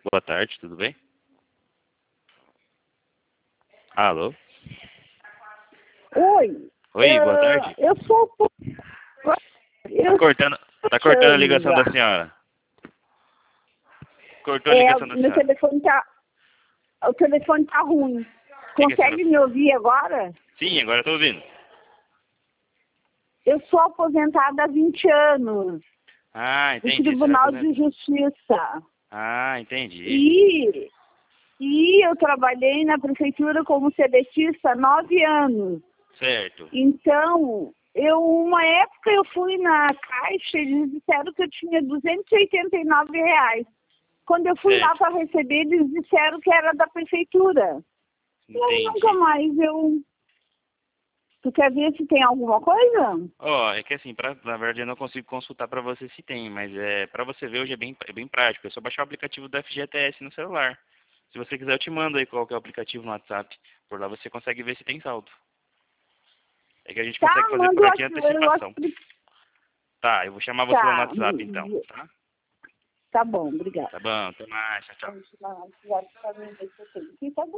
Boa tarde, tudo bem? Alô? Oi. Oi, boa tarde. Eu sou. Tá cortando a ligação da senhora. Cortou a ligação da Meu senhora. telefone tá. O telefone tá ruim. Que a Consegue senhora... me ouvir agora? Sim, agora eu tô ouvindo. Eu sou aposentada há 20 anos Ah, do entendi. Tribunal de Justiça. Ah, entendi. E eu trabalhei na prefeitura como seletista há 9 anos. Certo. Então, uma época eu fui na Caixa e eles disseram que eu tinha R$ 289. Quando eu fui lá Certo. para receber, eles disseram que era da prefeitura. E aí nunca Entendi. mais eu... Tu quer ver se tem alguma coisa? Ó, é que assim, na verdade eu não consigo consultar pra você se tem, mas pra você ver hoje é bem prático. É só baixar o aplicativo do FGTS no celular. Se você quiser eu te mando aí qual que é o aplicativo no WhatsApp. Por lá você consegue ver se tem saldo. É que a gente Tá, consegue fazer manda por o aqui WhatsApp. antecipação. Tá, eu vou chamar você lá no Tá, WhatsApp então, tá? tá bom, obrigada. Tá bom, até mais, tchau, tchau. Tá bom.